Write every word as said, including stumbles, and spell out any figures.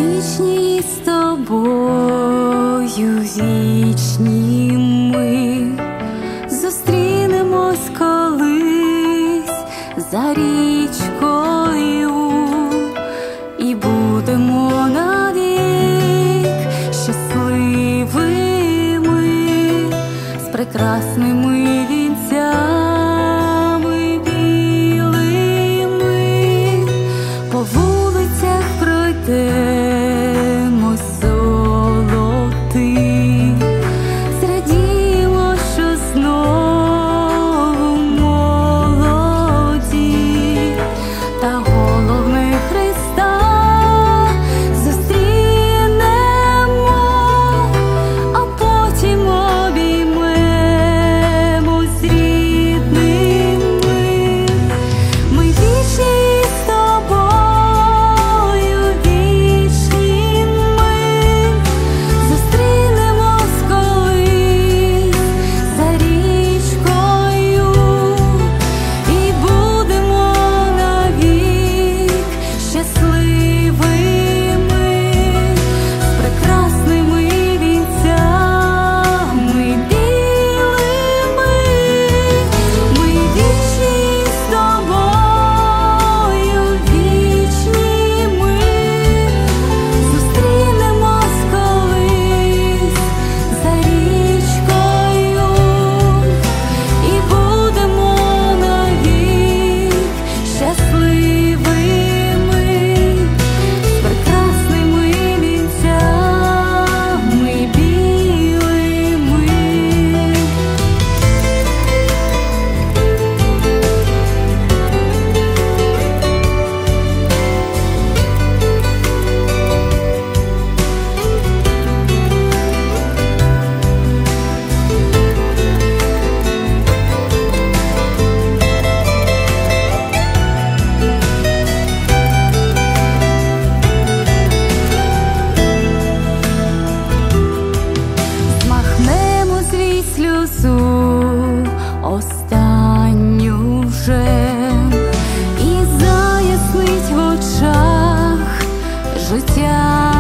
вічні з тобою, вічні ми зустрінемось колись за річкою і будемо навік щасливими з прекрасними вінцями білими. По вулицях пройдемо золотий, зрадімо, що знову молоді, та головне Христа зустрінемо, а потім обіймемо з рідними. Ми вічні з тобою, вічні ми зустрінемось колись за річкою і будемо навік щасливими з прекрасними вінцями білими. Ми вічні з тобою, вічні ми зустрінемось колись за річкою і будемо навік щасливими з прекрасними вінцями білими. Змахнемо звій сльозу останню вже, і заяснить в очах життя